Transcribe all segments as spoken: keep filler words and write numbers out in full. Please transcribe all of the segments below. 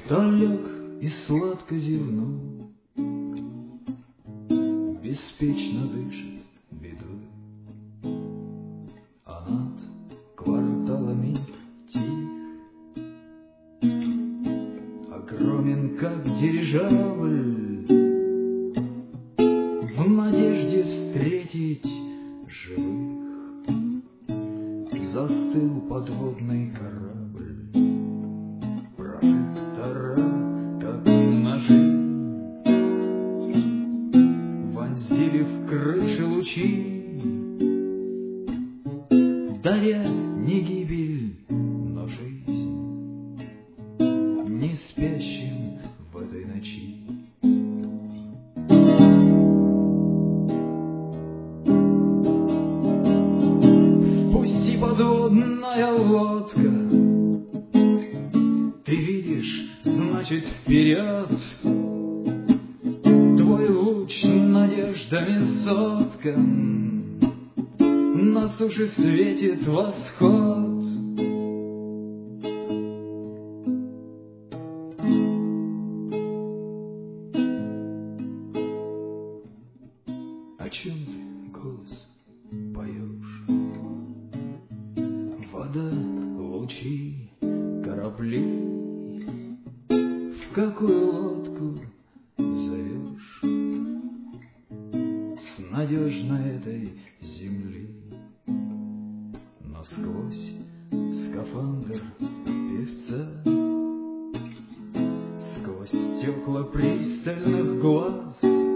То лег и сладко зевнул, беспечно дышит бедой, а над кварталами тих, огромен, как дирижабль, в надежде встретить живых. Застыл подводный корабль, прожектора, как ножи, вонзили в крыши лучи, даря не гибель, но жизнь не спящим в этой ночи. Пусти, подводная лодка, ты видишь, значит, вперед. Твой луч надеждами соткан, на суше светит восход. О чем ты, голос, поешь? Вода, лучи, корабли, в какую лодку зовешь? С надежной этой земли, но сквозь скафандр певца, сквозь стекла пристальных глаз,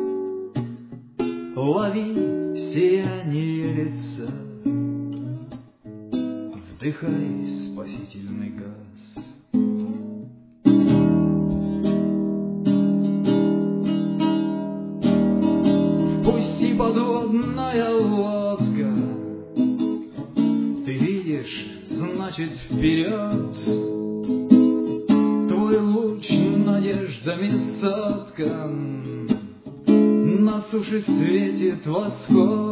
лови сияние лица, вдыхай спасительный газ. Пусти, подводная лодка, ты видишь, значит, вперед. Твой луч надеждами соткан, на суше светит восход.